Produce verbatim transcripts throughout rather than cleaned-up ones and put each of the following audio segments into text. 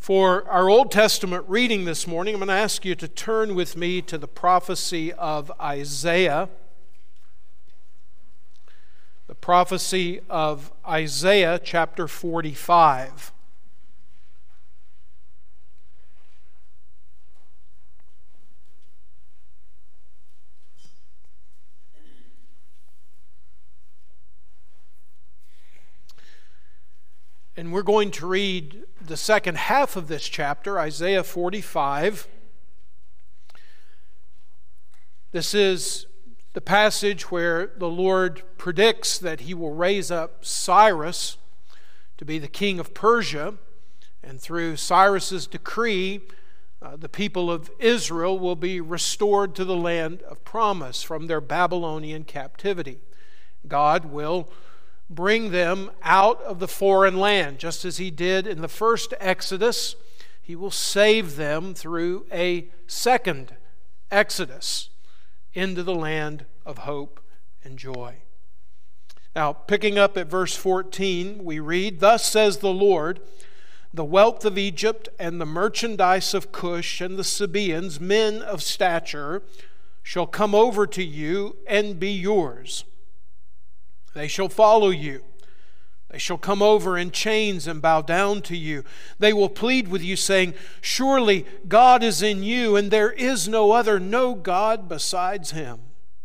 For our Old Testament reading this morning, I'm going to ask you to turn with me to the prophecy of Isaiah. The prophecy of Isaiah chapter forty-five. And we're going to read the second half of this chapter, Isaiah forty-five. This is the passage where the Lord predicts that He will raise up Cyrus to be the king of Persia, and through Cyrus's decree, uh, the people of Israel will be restored to the land of promise from their Babylonian captivity. God will bring them out of the foreign land, just as He did in the first Exodus. He will save them through a second Exodus into the land of hope and joy. Now, picking up at verse fourteen, we read, "Thus says the Lord, the wealth of Egypt and the merchandise of Cush and the Sabaeans, men of stature, shall come over to you and be yours. They shall follow you. They shall come over in chains and bow down to you. They will plead with you, saying, 'Surely God is in you, and there is no other, no God besides Him.'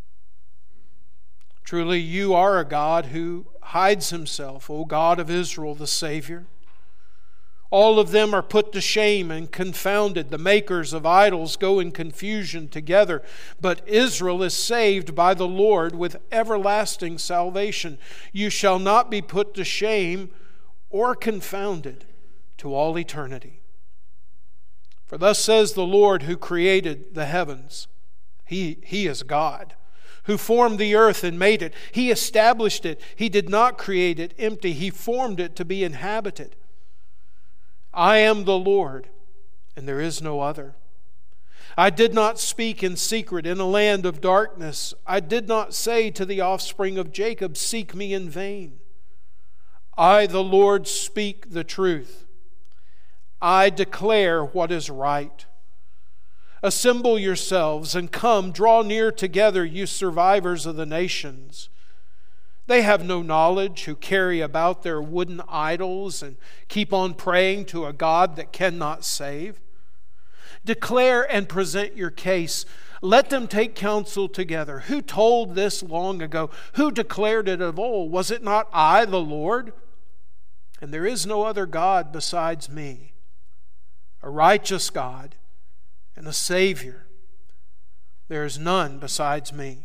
Truly you are a God who hides Himself, O God of Israel, the Savior. All of them are put to shame and confounded. The makers of idols go in confusion together. But Israel is saved by the Lord with everlasting salvation. You shall not be put to shame or confounded to all eternity. For thus says the Lord who created the heavens. He, he is God, who formed the earth and made it. He established it. He did not create it empty. He formed it to be inhabited. I am the Lord, and there is no other. I did not speak in secret in a land of darkness. I did not say to the offspring of Jacob, 'Seek me in vain.' I, the Lord, speak the truth. I declare what is right. Assemble yourselves and come, draw near together, you survivors of the nations. They have no knowledge who carry about their wooden idols and keep on praying to a God that cannot save. Declare and present your case. Let them take counsel together. Who told this long ago? Who declared it of old? Was it not I, the Lord? And there is no other God besides me, a righteous God and a Savior. There is none besides me.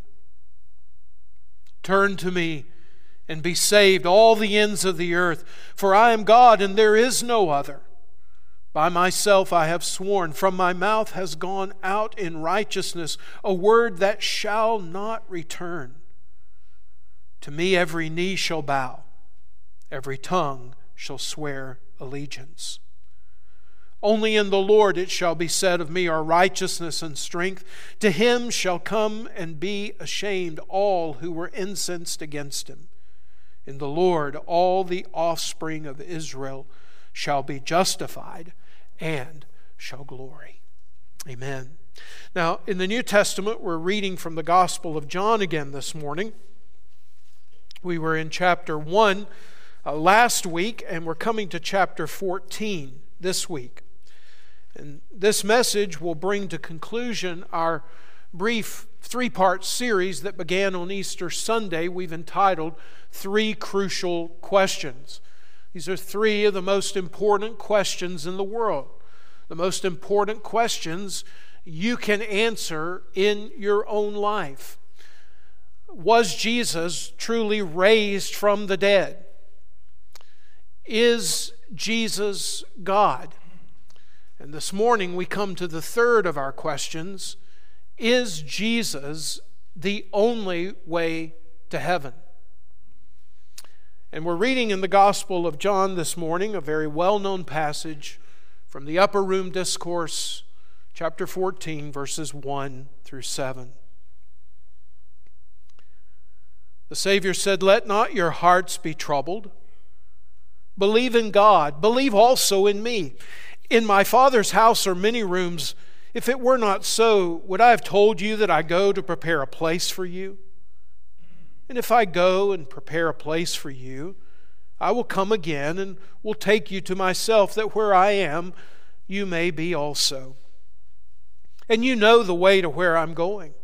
Turn to me and be saved, all the ends of the earth, for I am God and there is no other. By myself I have sworn, from my mouth has gone out in righteousness a word that shall not return. To me every knee shall bow, every tongue shall swear allegiance. Only in the Lord it shall be said of me are righteousness and strength. To Him shall come and be ashamed all who were incensed against Him. In the Lord all the offspring of Israel shall be justified and shall glory." Amen. Now, in the New Testament, we're reading from the Gospel of John again this morning. We were in chapter one uh, last week, and we're coming to chapter fourteen this week. And this message will bring to conclusion our brief three-part series that began on Easter Sunday. We've entitled Three Crucial Questions. These are three of the most important questions in the world. The most important questions you can answer in your own life. Was Jesus truly raised from the dead? Is Jesus God? And this morning we come to the third of our questions. Is Jesus the only way to heaven? And we're reading in the Gospel of John this morning a very well-known passage from the Upper Room Discourse, chapter fourteen, verses one through seven. The Savior said, "Let not your hearts be troubled. Believe in God. Believe also in me. In my Father's house are many rooms. If it were not so, would I have told you that I go to prepare a place for you? And if I go and prepare a place for you, I will come again and will take you to myself, that where I am, you may be also. And you know the way to where I'm going."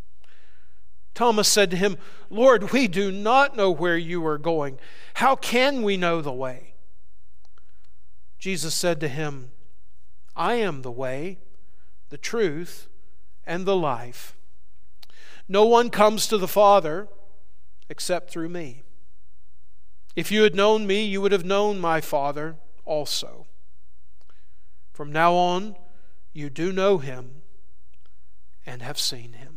Thomas said to him, "Lord, we do not know where you are going. How can we know the way?" Jesus said to him, "I am the way, the truth, and the life. No one comes to the Father except through me. If you had known me, you would have known my Father also. From now on, you do know him and have seen him."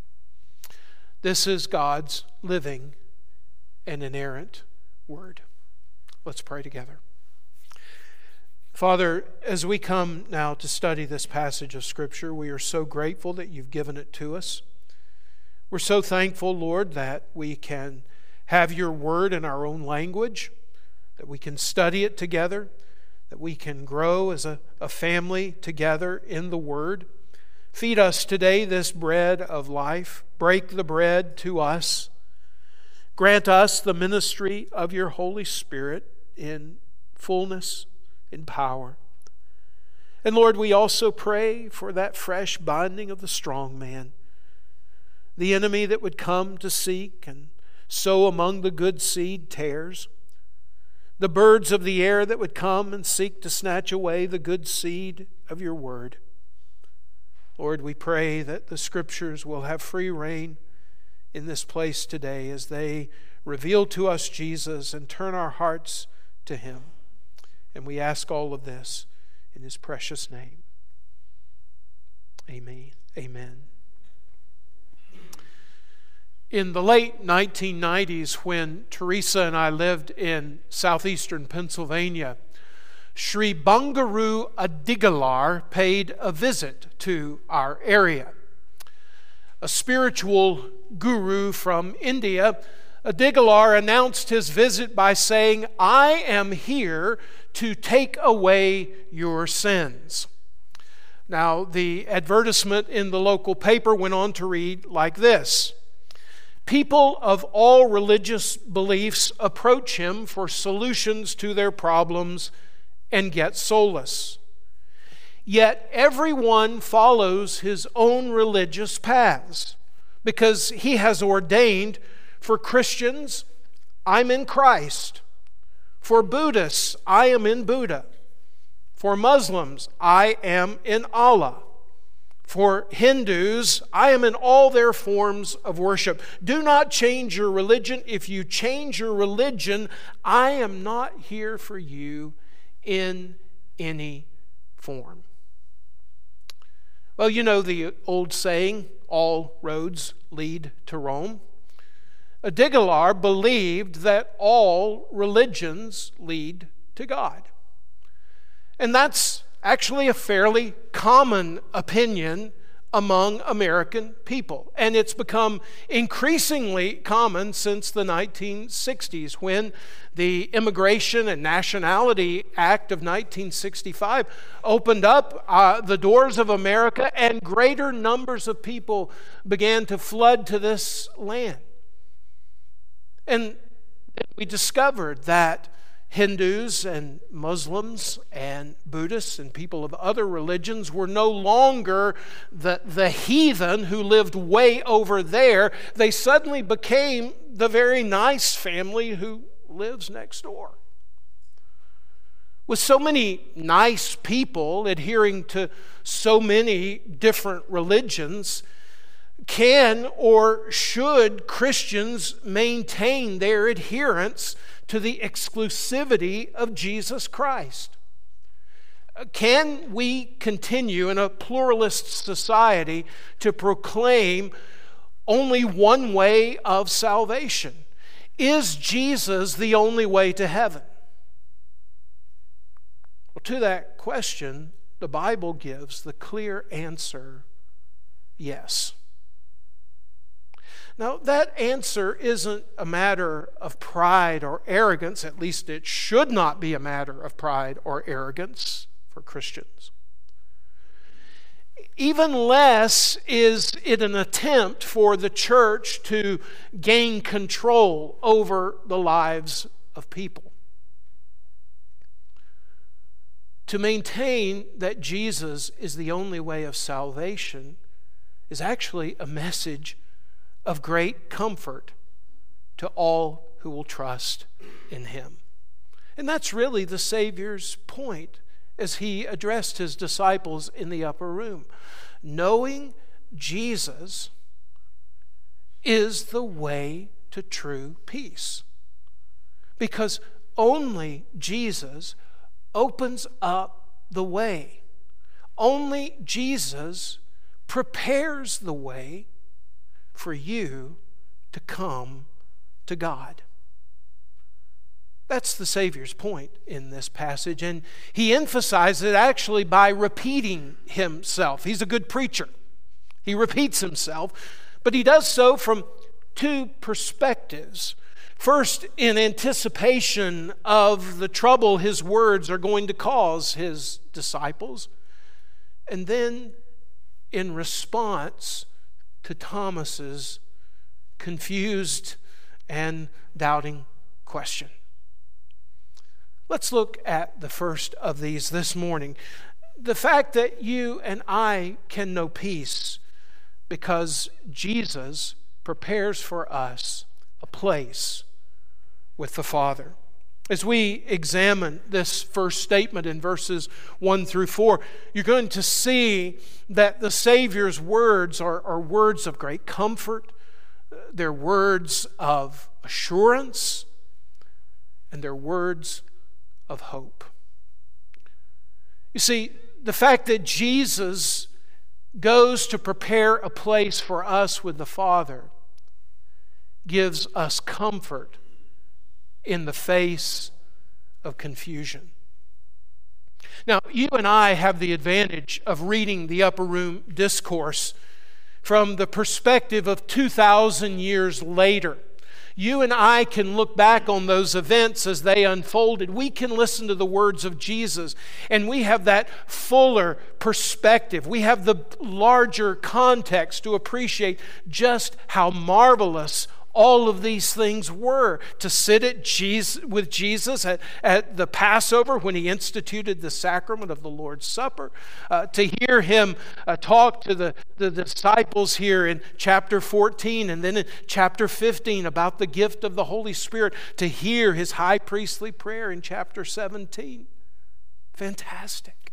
This is God's living and inerrant word. Let's pray together. Father, as we come now to study this passage of Scripture, we are so grateful that you've given it to us. We're so thankful, Lord, that we can have your word in our own language, that we can study it together, that we can grow as a, a family together in the word. Feed us today this bread of life. Break the bread to us. Grant us the ministry of your Holy Spirit in fullness, in power. And Lord, we also pray for that fresh binding of the strong man, the enemy that would come to seek and sow among the good seed tares, the birds of the air that would come and seek to snatch away the good seed of your word. Lord, we pray that the Scriptures will have free reign in this place today as they reveal to us Jesus and turn our hearts to him. And we ask all of this in his precious name. Amen. Amen. In the late nineteen nineties, when Teresa and I lived in southeastern Pennsylvania, Sri Bangaru Adigalar paid a visit to our area. A spiritual guru from India, Adigalar announced his visit by saying, "I am here to take away your sins." Now, the advertisement in the local paper went on to read like this: "People of all religious beliefs approach him for solutions to their problems and get solace. Yet everyone follows his own religious paths, because he has ordained, for Christians, I'm in Christ. For Buddhists, I am in Buddha. For Muslims, I am in Allah. For Hindus, I am in all their forms of worship. Do not change your religion. If you change your religion, I am not here for you in any form." Well, you know the old saying, all roads lead to Rome. Adigalar believed that all religions lead to God. And that's actually a fairly common opinion among American people. And it's become increasingly common since the nineteen sixties, when the Immigration and Nationality Act of nineteen sixty-five opened up uh, the doors of America, and greater numbers of people began to flood to this land. And we discovered that Hindus and Muslims and Buddhists and people of other religions were no longer the, the heathen who lived way over there. They suddenly became the very nice family who lives next door. With so many nice people adhering to so many different religions, can or should Christians maintain their adherence to the exclusivity of Jesus Christ? Can we continue in a pluralist society to proclaim only one way of salvation? Is Jesus the only way to heaven? Well, to that question, the Bible gives the clear answer, yes. Now, that answer isn't a matter of pride or arrogance. At least it should not be a matter of pride or arrogance. for Christians. Even less is it an attempt for the church to gain control over the lives of people. To maintain that Jesus is the only way of salvation is actually a message of great comfort to all who will trust in Him. And that's really the Savior's point as He addressed His disciples in the upper room. Knowing Jesus is the way to true peace. Because only Jesus opens up the way. Only Jesus prepares the way for you to come to God. That's the Savior's point in this passage, and He emphasizes it actually by repeating Himself. He's a good preacher. He repeats Himself, but He does so from two perspectives. First, in anticipation of the trouble His words are going to cause His disciples, and then in response to Thomas's confused and doubting question. Let's look at the first of these this morning. The fact that you and I can know peace because Jesus prepares for us a place with the Father. As we examine this first statement in verses one through four, you're going to see that the Savior's words are, are words of great comfort. They're words of assurance, and they're words of hope. You see, the fact that Jesus goes to prepare a place for us with the Father gives us comfort in the face of confusion. Now, you and I have the advantage of reading the Upper Room Discourse from the perspective of two thousand years later. You and I can look back on those events as they unfolded. We can listen to the words of Jesus, and we have that fuller perspective. We have the larger context to appreciate just how marvelous all of these things were. To sit at Jesus, with Jesus at, at the Passover when He instituted the sacrament of the Lord's Supper, uh, to hear Him uh, talk to the, the disciples here in chapter fourteen and then in chapter fifteen about the gift of the Holy Spirit, to hear His high priestly prayer in chapter seventeen. Fantastic.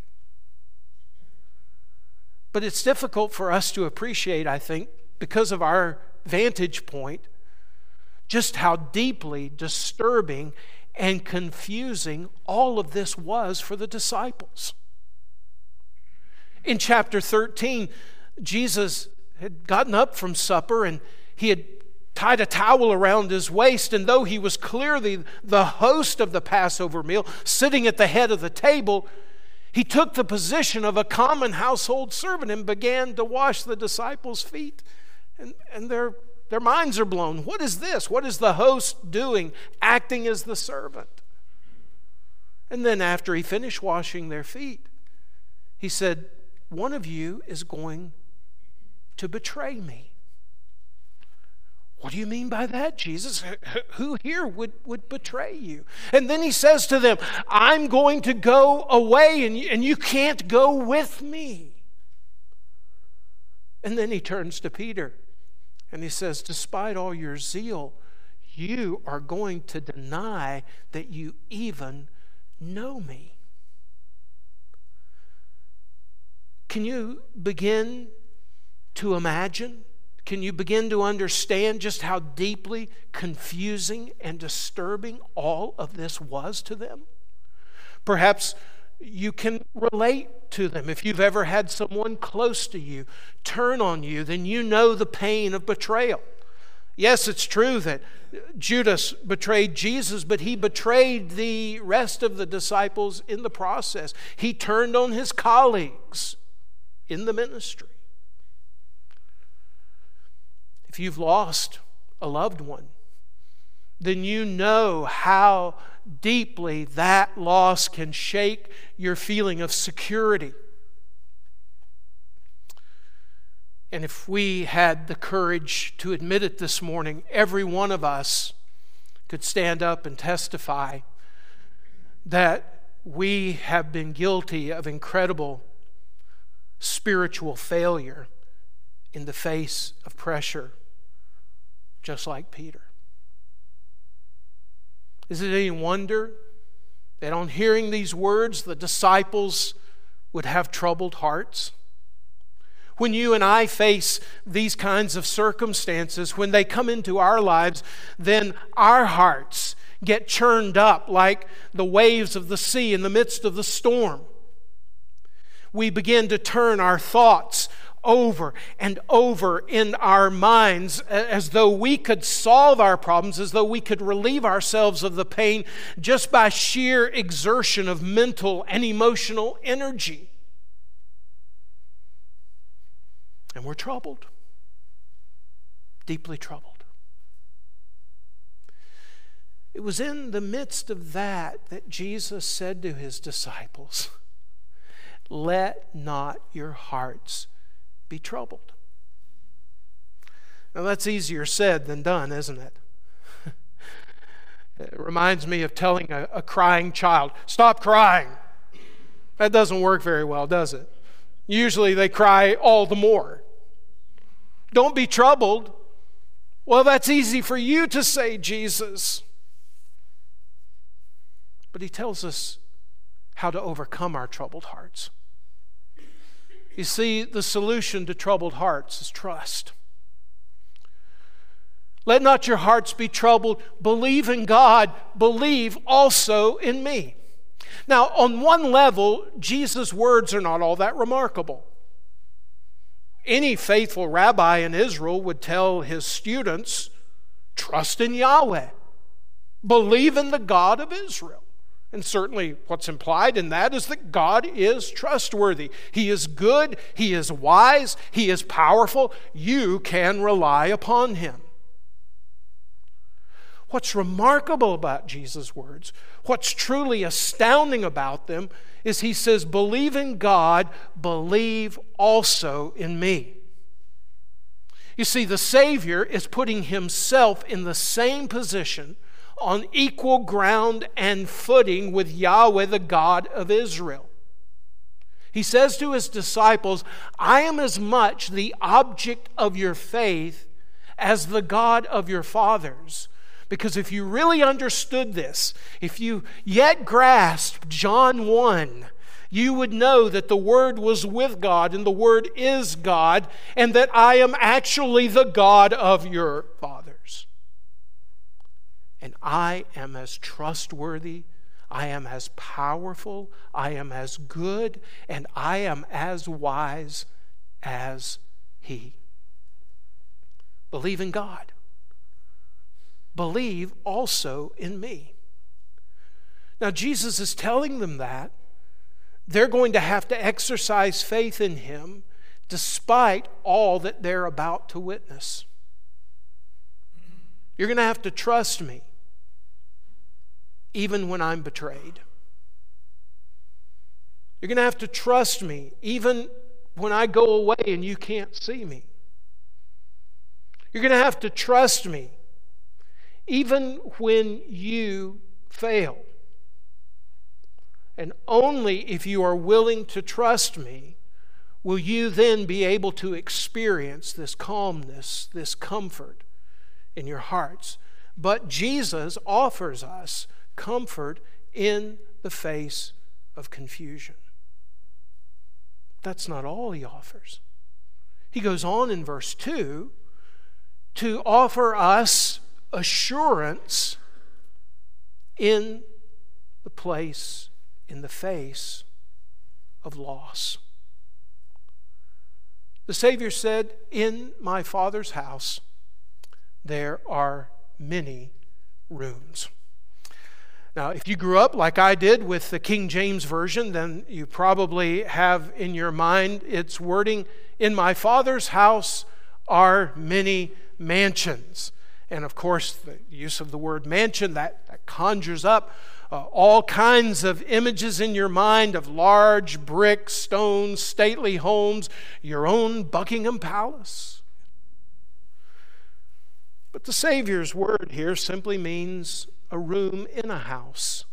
But it's difficult for us to appreciate, I think, because of our vantage point, just how deeply disturbing and confusing all of this was for the disciples. In chapter thirteen, Jesus had gotten up from supper and He had tied a towel around His waist, and though He was clearly the host of the Passover meal, sitting at the head of the table, He took the position of a common household servant and began to wash the disciples' feet. And, and their, their minds are blown. What is this? What is the host doing, acting as the servant? And then after He finished washing their feet, He said, one of you is going to betray me. What do you mean by that, Jesus? Who here would, would betray you? And then He says to them, I'm going to go away and you, and you can't go with me. And then He turns to Peter and He says, despite all your zeal, you are going to deny that you even know me. Can you begin to imagine? Can you begin to understand just how deeply confusing and disturbing all of this was to them? Perhaps you can relate to them. If you've ever had someone close to you turn on you, then you know the pain of betrayal. Yes, it's true that Judas betrayed Jesus, but he betrayed the rest of the disciples in the process. He turned on his colleagues in the ministry. If you've lost a loved one, then you know how deeply that loss can shake your feeling of security. And if we had the courage to admit it this morning, every one of us could stand up and testify that we have been guilty of incredible spiritual failure in the face of pressure, just like Peter. Is it any wonder that on hearing these words, the disciples would have troubled hearts? When you and I face these kinds of circumstances, when they come into our lives, then our hearts get churned up like the waves of the sea in the midst of the storm. We begin to turn our thoughts over and over in our minds as though we could solve our problems, as though we could relieve ourselves of the pain just by sheer exertion of mental and emotional energy. And we're troubled, deeply troubled. It was in the midst of that that Jesus said to his disciples, "Let not your hearts be troubled." Now that's easier said than done, isn't it? It reminds me of telling a, a crying child, "Stop crying." That doesn't work very well, does it? Usually they cry all the more. "Don't be troubled." Well, that's easy for you to say, Jesus. But he tells us how to overcome our troubled hearts. You see, the solution to troubled hearts is trust. Let not your hearts be troubled. Believe in God. Believe also in me. Now, on one level, Jesus' words are not all that remarkable. Any faithful rabbi in Israel would tell his students, trust in Yahweh. Believe in the God of Israel. And certainly what's implied in that is that God is trustworthy. He is good. He is wise. He is powerful. You can rely upon him. What's remarkable about Jesus' words, what's truly astounding about them, is he says, believe in God, believe also in me. You see, the Savior is putting himself in the same position, on equal ground and footing with Yahweh, the God of Israel. He says to his disciples, I am as much the object of your faith as the God of your fathers. Because if you really understood this, if you yet grasped John one, you would know that the Word was with God and the Word is God, and that I am actually the God of your fathers. And I am as trustworthy, I am as powerful, I am as good, and I am as wise as He. Believe in God. Believe also in me. Now, Jesus is telling them that they're going to have to exercise faith in Him despite all that they're about to witness. You're going to have to trust me even when I'm betrayed. You're going to have to trust me even when I go away and you can't see me. You're going to have to trust me even when you fail. And only if you are willing to trust me will you then be able to experience this calmness, this comfort in your hearts. But Jesus offers us comfort in the face of confusion. That's not all He offers. He goes on in verse two to offer us assurance in the place, in the face of loss. The Savior said, in my Father's house there are many rooms. Now, if you grew up like I did with the King James Version, then you probably have in your mind its wording, in my Father's house are many mansions. And of course, the use of the word mansion, that, that conjures up uh, all kinds of images in your mind of large brick, stone, stately homes, your own Buckingham Palace. But the Savior's word here simply means a room in a house.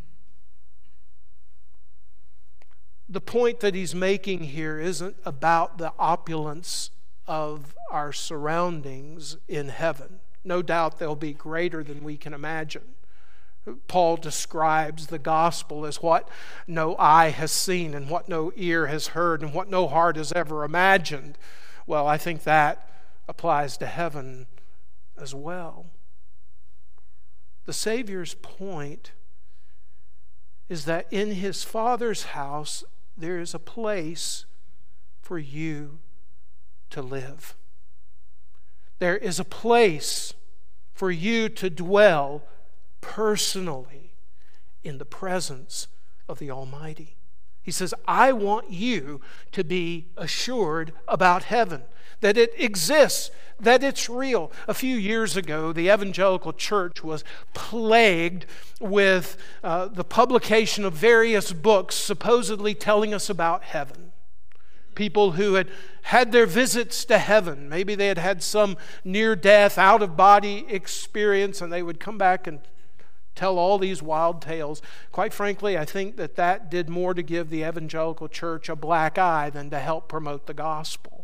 The point that he's making here isn't about the opulence of our surroundings in heaven. No doubt they'll be greater than we can imagine. Paul describes the gospel as what no eye has seen and what no ear has heard and what no heart has ever imagined. Well, I think that applies to heaven as well. The Savior's point is that in his Father's house there is a place for you to live. There is a place for you to dwell personally in the presence of the Almighty. He says, I want you to be assured about heaven, that it exists, that it's real. A few years ago, the evangelical church was plagued with uh, the publication of various books supposedly telling us about heaven. People who had had their visits to heaven. Maybe they had had some near-death, out-of-body experience, and they would come back and tell all these wild tales. Quite frankly, I think that that did more to give the evangelical church a black eye than to help promote the gospel.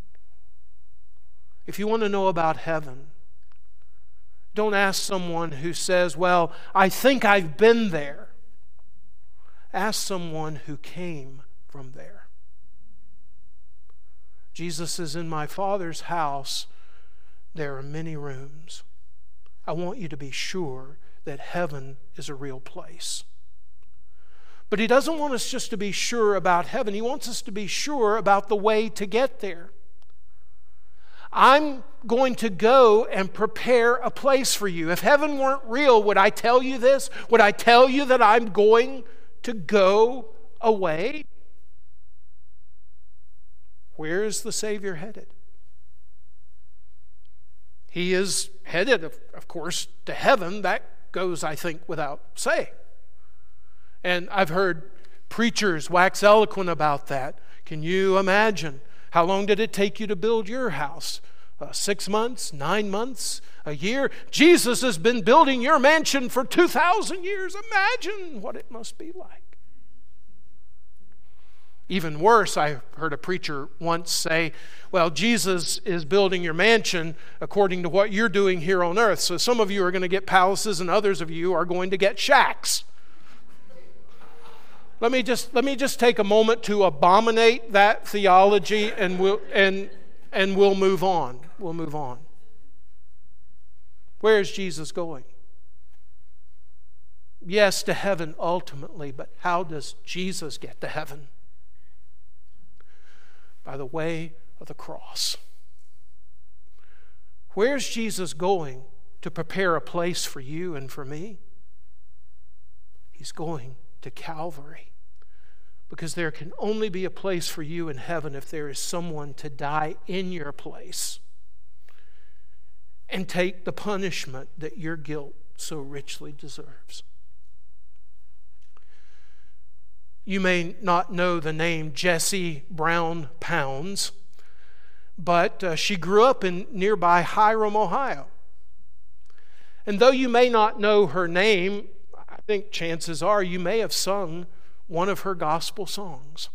If you want to know about heaven, don't ask someone who says, well, I think I've been there. Ask someone who came from there. Jesus says, in my Father's house, there are many rooms. I want you to be sure that heaven is a real place. But he doesn't want us just to be sure about heaven. He wants us to be sure about the way to get there. I'm going to go and prepare a place for you. If heaven weren't real, would I tell you this? Would I tell you that I'm going to go away? Where is the Savior headed? He is headed, of, of course, to heaven. That goes, I think, without saying. And I've heard preachers wax eloquent about that. Can you imagine? How long did it take you to build your house? Uh, six months? Nine months? A year? Jesus has been building your mansion for two thousand years. Imagine what it must be like. Even worse, I heard a preacher once say, well, Jesus is building your mansion according to what you're doing here on earth. So some of you are going to get palaces and others of you are going to get shacks. Let me just let me just take a moment to abominate that theology, and we'll and and we'll move on. We'll move on. Where is Jesus going? Yes, to heaven ultimately, but how does Jesus get to heaven? By the way of the cross. Where's Jesus going to prepare a place for you and for me? He's going to Calvary. Because there can only be a place for you in heaven if there is someone to die in your place and take the punishment that your guilt so richly deserves. You may not know the name Jessie Brown Pounds, but uh, she grew up in nearby Hiram, Ohio. And though you may not know her name, I think chances are you may have sung one of her gospel songs.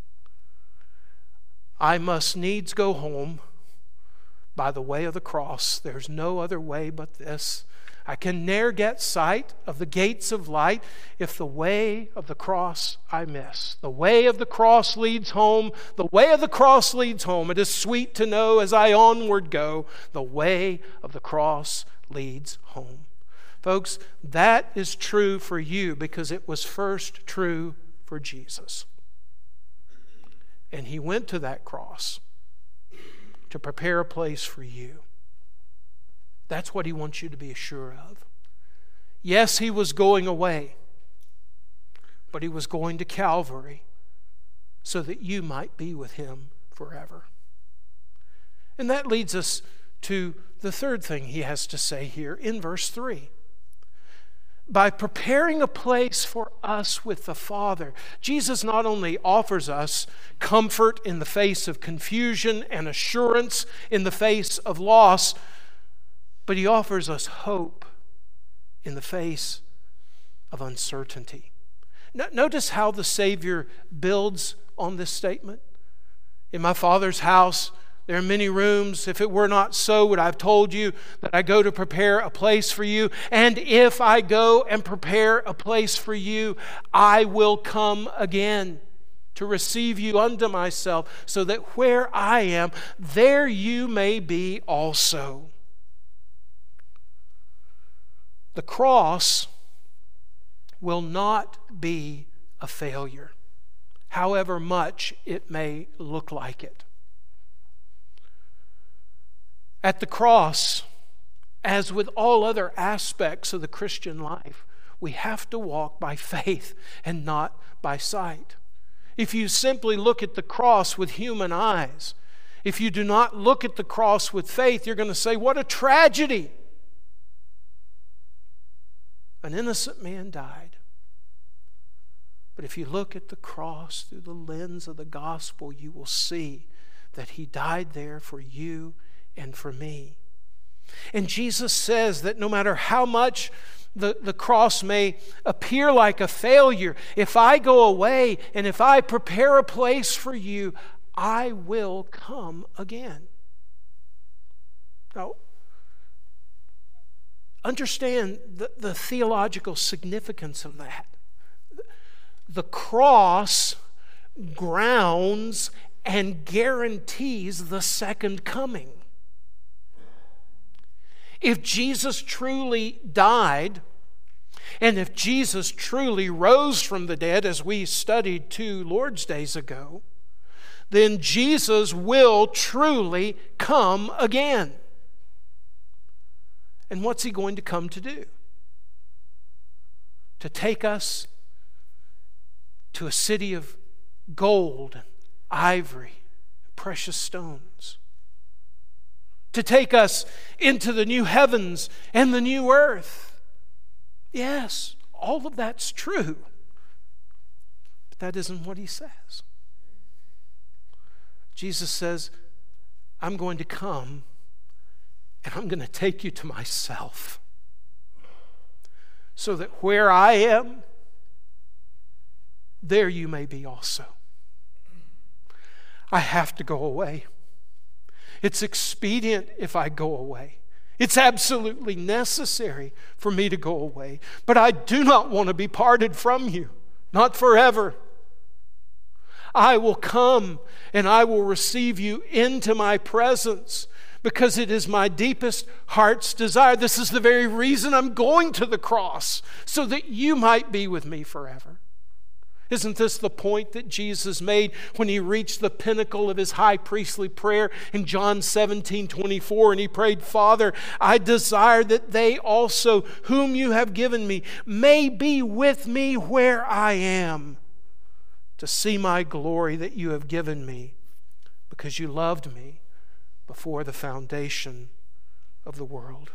I must needs go home by the way of the cross. There's no other way but this. I can ne'er get sight of the gates of light if the way of the cross I miss. The way of the cross leads home. The way of the cross leads home. It is sweet to know as I onward go, the way of the cross leads home. Folks, that is true for you because it was first true for Jesus. And he went to that cross to prepare a place for you. That's what he wants you to be sure of. Yes, he was going away, but he was going to Calvary so that you might be with him forever. And that leads us to the third thing he has to say here in verse three. By preparing a place for us with the Father, Jesus not only offers us comfort in the face of confusion and assurance in the face of loss, but he offers us hope in the face of uncertainty. Notice how the Savior builds on this statement. In my Father's house, there are many rooms. If it were not so, would I have told you that I go to prepare a place for you? And if I go and prepare a place for you, I will come again to receive you unto myself, so that where I am, there you may be also. The cross will not be a failure, however much it may look like it. At the cross, as with all other aspects of the Christian life, we have to walk by faith and not by sight. If you simply look at the cross with human eyes, if you do not look at the cross with faith, you're going to say, what a tragedy! An innocent man died. But if you look at the cross through the lens of the gospel, you will see that he died there for you and for me. And Jesus says that no matter how much the, the cross may appear like a failure, if I go away and if I prepare a place for you, I will come again. Now, understand the, the theological significance of that. The cross grounds and guarantees the second coming. If Jesus truly died, and if Jesus truly rose from the dead, as we studied two Lord's Days ago, then Jesus will truly come again. And what's he going to come to do? To take us to a city of gold, ivory, precious stones. To take us into the new heavens and the new earth. Yes, all of that's true. But that isn't what he says. Jesus says, I'm going to come and I'm going to take you to myself, so that where I am, there you may be also. I have to go away. It's expedient if I go away. It's absolutely necessary for me to go away. But I do not want to be parted from you, not forever. I will come and I will receive you into my presence, because it is my deepest heart's desire. This is the very reason I'm going to the cross, so that you might be with me forever. Isn't this the point that Jesus made when he reached the pinnacle of his high priestly prayer in John seventeen twenty-four? And he prayed, Father, I desire that they also, whom you have given me, may be with me where I am, to see my glory that you have given me, because you loved me before the foundation of the world.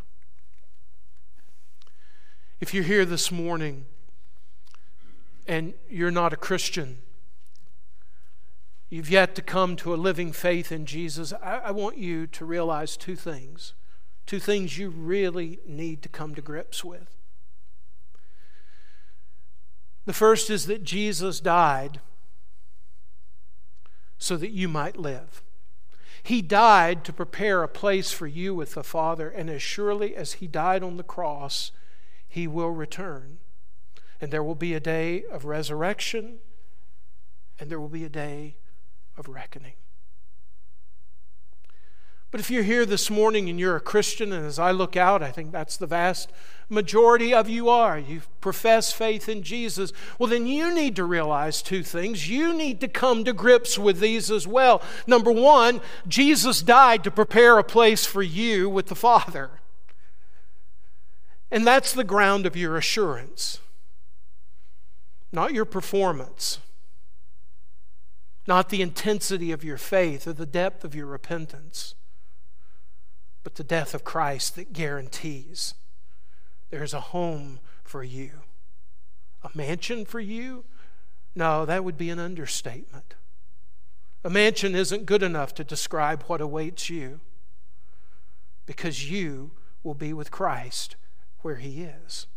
If you're here this morning and you're not a Christian, you've yet to come to a living faith in Jesus, I, I want you to realize two things. Two things you really need to come to grips with. The first is that Jesus died so that you might live. He died to prepare a place for you with the Father, and as surely as he died on the cross, he will return. And there will be a day of resurrection, and there will be a day of reckoning. But if you're here this morning and you're a Christian, and as I look out, I think that's the vast majority of you are, you profess faith in Jesus, well then you need to realize two things. You need to come to grips with these as well. Number one, Jesus died to prepare a place for you with the Father. And that's the ground of your assurance. Not your performance, not the intensity of your faith or the depth of your repentance, but the death of Christ that guarantees there's a home for you. A mansion for you? No, that would be an understatement. A mansion isn't good enough to describe what awaits you, because you will be with Christ where He is.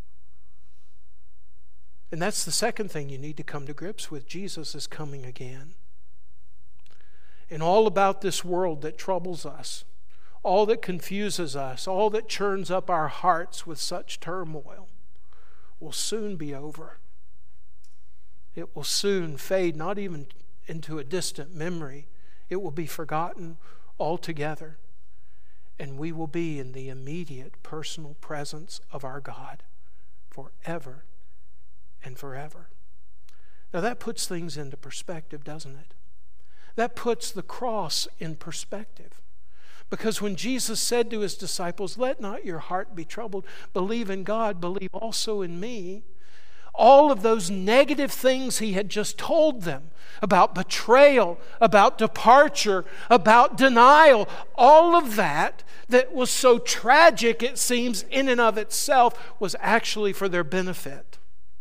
And that's the second thing you need to come to grips with. Jesus is coming again. And all about this world that troubles us, all that confuses us, all that churns up our hearts with such turmoil, will soon be over. It will soon fade, not even into a distant memory. It will be forgotten altogether. And we will be in the immediate personal presence of our God forever and forever. Now that puts things into perspective, doesn't it? That puts the cross in perspective. Because when Jesus said to His disciples, "Let not your heart be troubled, believe in God, believe also in me," all of those negative things He had just told them about betrayal, about departure, about denial, all of that that was so tragic, it seems, in and of itself, was actually for their benefit.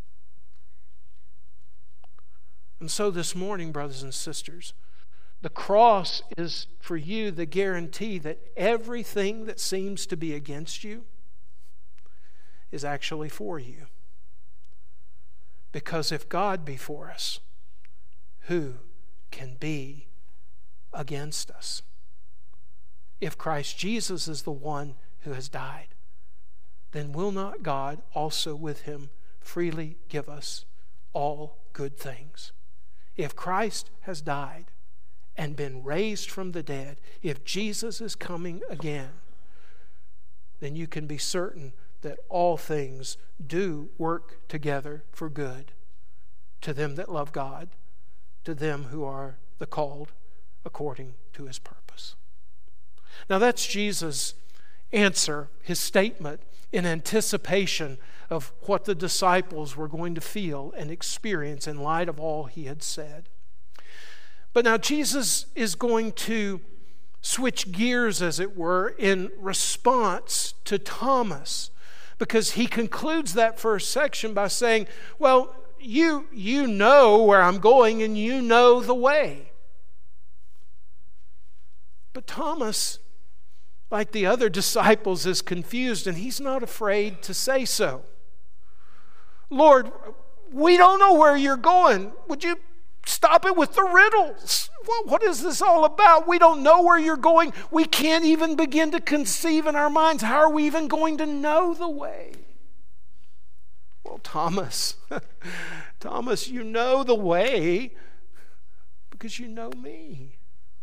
And so this morning, brothers and sisters, the cross is for you the guarantee that everything that seems to be against you is actually for you. Because if God be for us, who can be against us? If Christ Jesus is the one who has died, then will not God also with Him freely give us all good things? If Christ has died and been raised from the dead, if Jesus is coming again, then you can be certain that all things do work together for good to them that love God, to them who are the called according to His purpose. Now that's Jesus' answer, His statement in anticipation of what the disciples were going to feel and experience in light of all He had said. But now Jesus is going to switch gears, as it were, in response to Thomas, because he concludes that first section by saying, well, you, you know where I'm going and you know the way. But Thomas, like the other disciples, is confused, and he's not afraid to say so. Lord, we don't know where you're going. Would you stop it with the riddles? What, what is this all about? We don't know where you're going. We can't even begin to conceive in our minds. How are we even going to know the way? Well, Thomas, Thomas, you know the way because you know me.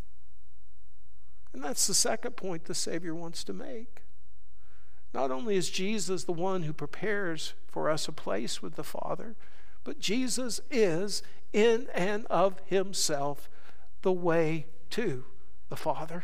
And that's the second point the Savior wants to make. Not only is Jesus the one who prepares for us a place with the Father, but Jesus is in and of Himself the way to the Father.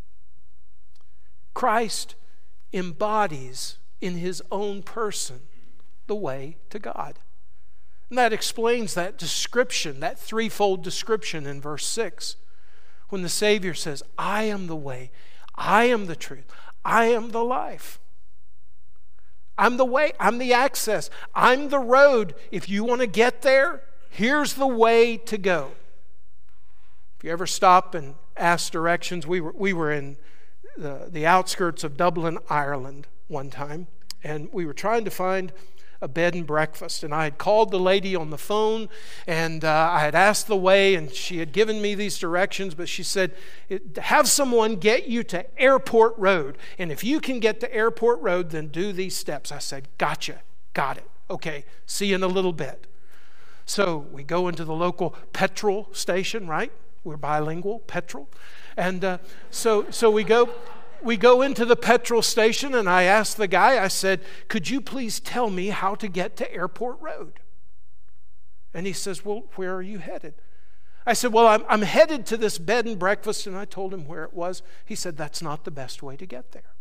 Christ embodies in His own person the way to God. And that explains that description, that threefold description in verse six. When the Savior says, I am the way, I am the truth, I am the life. I'm the way, I'm the access, I'm the road. If you want to get there, here's the way to go. If you ever stop and ask directions, we were, we were in the, the outskirts of Dublin, Ireland one time, and we were trying to find a bed and breakfast. And I had called the lady on the phone, and uh, I had asked the way, and she had given me these directions, but she said, have someone get you to Airport Road. And if you can get to Airport Road, then do these steps. I said, gotcha, got it. Okay, see you in a little bit. So we go into the local petrol station, right? We're bilingual, petrol. And uh, so so we go... We go into the petrol station, and I asked the guy, I said, could you please tell me how to get to Airport Road? And he says, well, where are you headed? I said, well, I'm, I'm headed to this bed and breakfast, and I told him where it was. He said, that's not the best way to get there.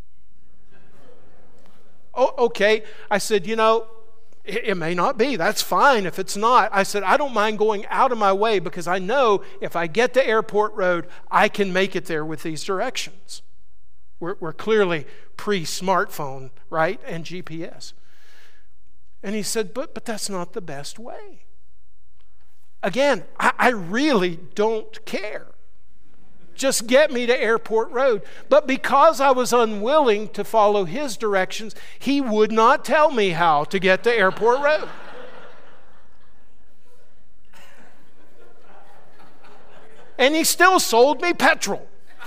Oh, okay. I said, you know, it, it may not be. That's fine if it's not. I said, I don't mind going out of my way because I know if I get to Airport Road, I can make it there with these directions. We're, we're clearly pre-smartphone, right? And G P S. And he said, but, but that's not the best way. Again, I, I really don't care. Just get me to Airport Road. But because I was unwilling to follow his directions, he would not tell me how to get to Airport Road. And he still sold me petrol.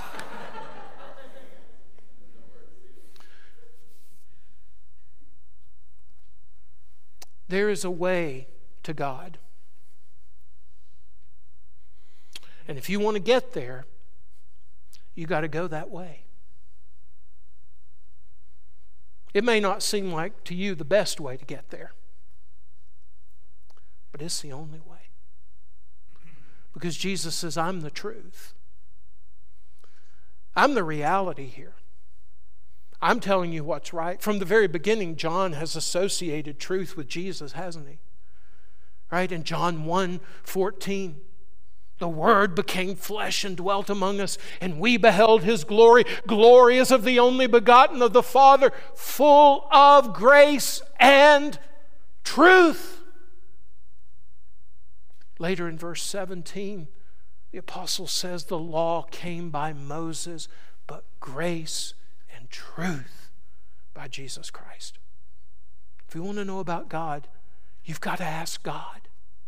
There is a way to God. And if you want to get there, you got to go that way. It may not seem like to you the best way to get there, but it's the only way. Because Jesus says, I'm the truth. I'm the reality here. I'm telling you what's right. From the very beginning, John has associated truth with Jesus, hasn't he? Right? In John one fourteen, the Word became flesh and dwelt among us, and we beheld His glory. Glory as of the only begotten of the Father, full of grace and truth. Later in verse seventeen, the apostle says the law came by Moses, but grace and truth by Jesus Christ. If you want to know about God, you've got to ask God.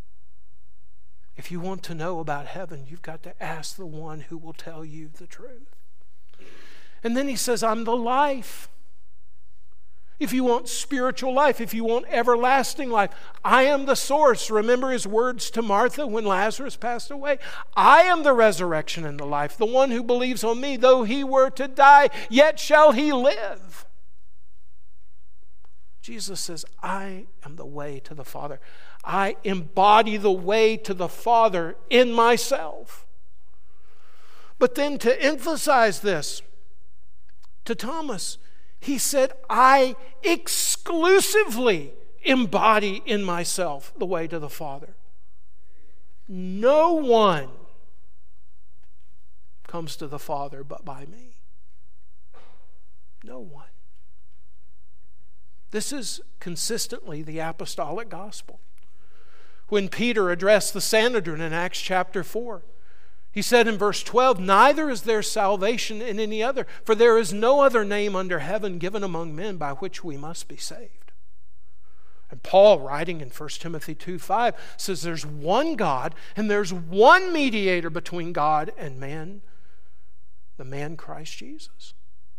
If you want to know about heaven, you've got to ask the one who will tell you the truth. And then he says, I'm the life. If you want spiritual life, if you want everlasting life, I am the source. Remember his words to Martha when Lazarus passed away? I am the resurrection and the life. The one who believes on me, though he were to die, yet shall he live. Jesus says, I am the way to the Father. I embody the way to the Father in myself. But then to emphasize this, to Thomas, he said, I exclusively embody in myself the way to the Father. No one comes to the Father but by me. No one. This is consistently the apostolic gospel. When Peter addressed the Sanhedrin in Acts chapter four, he said in verse twelve, neither is there salvation in any other, for there is no other name under heaven given among men by which we must be saved. And Paul, writing in First Timothy two five, says there's one God and there's one mediator between God and man, the man Christ Jesus.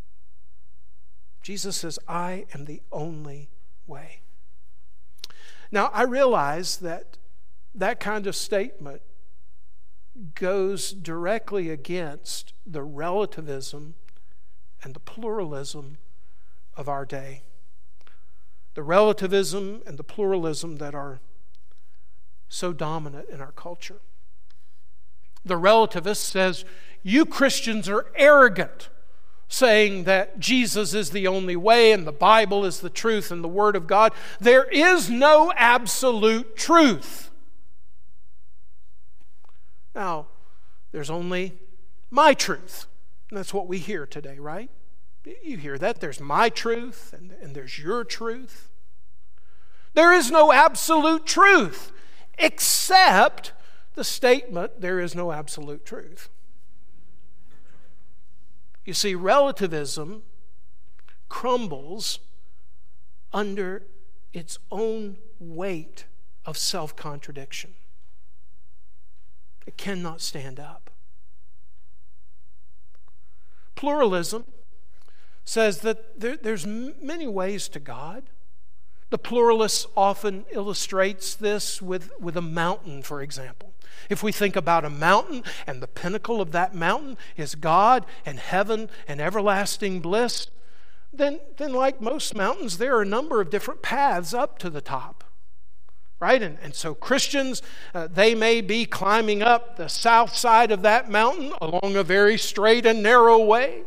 Jesus says, I am the only way. Now, I realize that that kind of statement goes directly against the relativism and the pluralism of our day. The relativism and the pluralism that are so dominant in our culture. The relativist says, you Christians are arrogant, saying that Jesus is the only way and the Bible is the truth and the Word of God. There is no absolute truth. Now, there's only my truth. And that's what we hear today, right? You hear that. There's my truth and, and there's your truth. There is no absolute truth except the statement, there is no absolute truth. You see, relativism crumbles under its own weight of self-contradiction. It cannot stand up. Pluralism says that there, there's many ways to God. The pluralist often illustrates this with, with a mountain, for example. If we think about a mountain and the pinnacle of that mountain is God and heaven and everlasting bliss, then, then like most mountains, there are a number of different paths up to the top. Right? And, and so Christians, uh, they may be climbing up the south side of that mountain along a very straight and narrow way.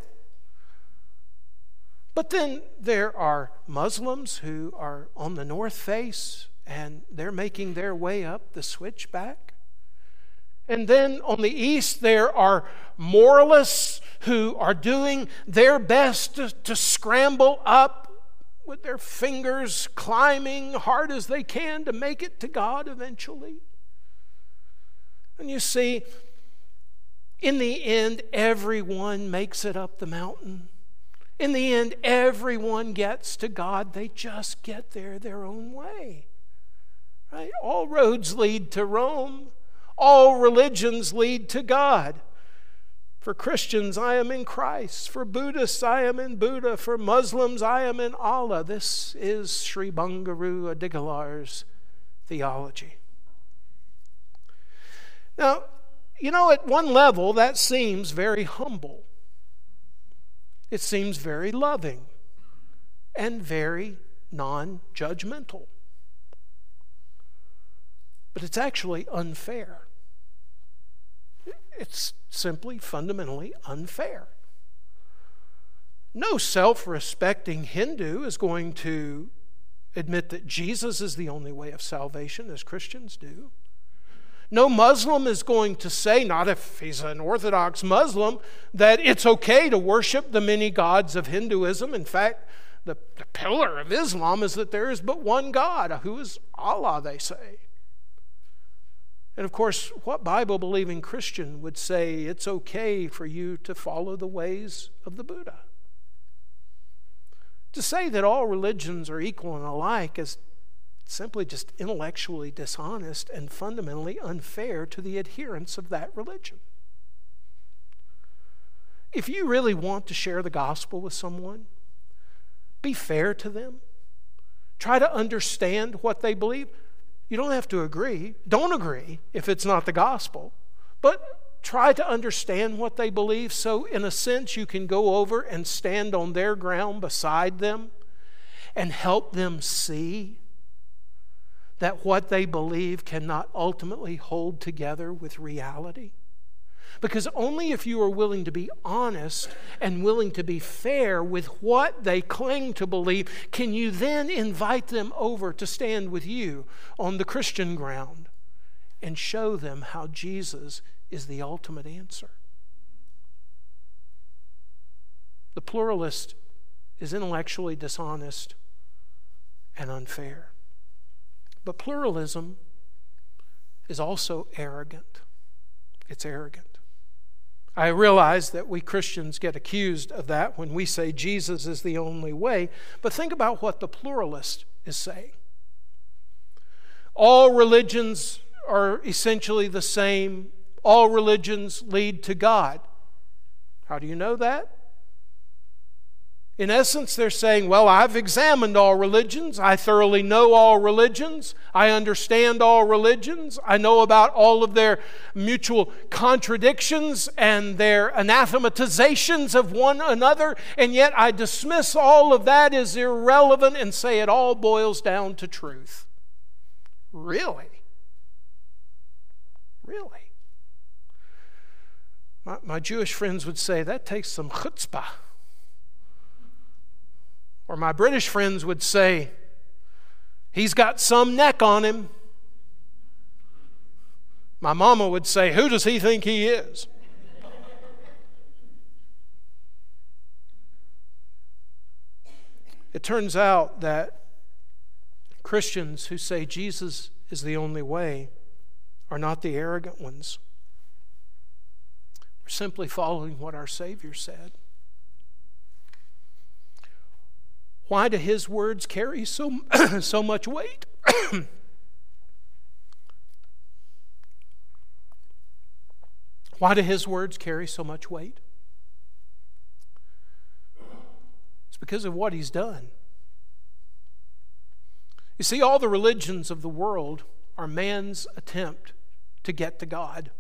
But then there are Muslims who are on the north face and they're making their way up the switchback. And then on the east there are moralists who are doing their best to, to scramble up with their fingers, climbing hard as they can to make it to God eventually. And you see, in the end, everyone makes it up the mountain. In the end, everyone gets to God. They just get there their own way. Right? All roads lead to Rome. All religions lead to God. For Christians, I am in Christ. For Buddhists, I am in Buddha. For Muslims, I am in Allah. This is Sri Bangaru Adigalar's theology. Now, you know, at one level, that seems very humble. It seems very loving and very non-judgmental. But it's actually unfair. It's simply fundamentally unfair. No self-respecting Hindu is going to admit that Jesus is the only way of salvation, as Christians do. No Muslim is going to say, not if he's an Orthodox Muslim, that it's okay to worship the many gods of Hinduism. In fact, the, the pillar of Islam is that there is but one God, who is Allah, they say. And of course, what Bible-believing Christian would say it's okay for you to follow the ways of the Buddha? To say that all religions are equal and alike is simply just intellectually dishonest and fundamentally unfair to the adherents of that religion. If you really want to share the gospel with someone, be fair to them. Try to understand what they believe. You don't have to agree. Don't agree if it's not the gospel. But try to understand what they believe so, in a sense, you can go over and stand on their ground beside them and help them see that what they believe cannot ultimately hold together with reality. Because only if you are willing to be honest and willing to be fair with what they claim to believe can you then invite them over to stand with you on the Christian ground and show them how Jesus is the ultimate answer. The pluralist is intellectually dishonest and unfair. But pluralism is also arrogant. It's arrogant. I realize that we Christians get accused of that when we say Jesus is the only way, but think about what the pluralist is saying. All religions are essentially the same. All religions lead to God. How do you know that? In essence, they're saying, well, I've examined all religions. I thoroughly know all religions. I understand all religions. I know about all of their mutual contradictions and their anathematizations of one another, and yet I dismiss all of that as irrelevant and say it all boils down to truth. Really? Really? My, my Jewish friends would say that takes some chutzpah. Or my British friends would say, he's got some neck on him. My mama would say, who does he think he is? It turns out that Christians who say Jesus is the only way are not the arrogant ones. We're simply following what our Savior said. Why do his words carry so, so much weight? Why do his words carry so much weight? It's because of what he's done. You see, all the religions of the world are man's attempt to get to God.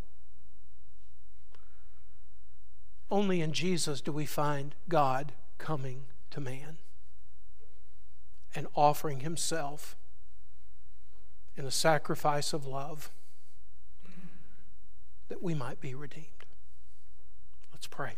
Only in Jesus do we find God coming to man and offering himself in a sacrifice of love that we might be redeemed. Let's pray.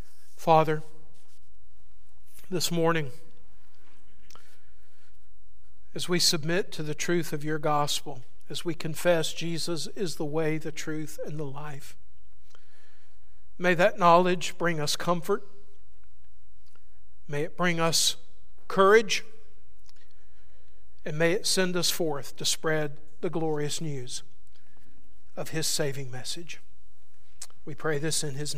Father, this morning as we submit to the truth of your gospel, as we confess Jesus is the way, the truth, and the life. May that knowledge bring us comfort. May it bring us courage. And may it send us forth to spread the glorious news of His saving message. We pray this in His name.